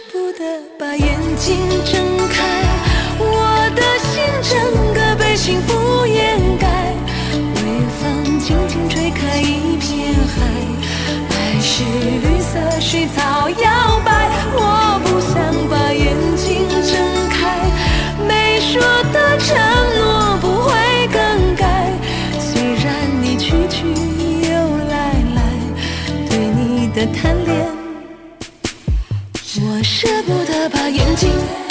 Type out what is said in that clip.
不得把眼睛睁开，我的心整个被幸福掩盖，微风轻轻吹开一片海，爱是绿色水草摇摆，我不想把眼睛睁开，没说的承诺不会更改，虽然你去去又来来，对你的贪恋我舍不得把眼睛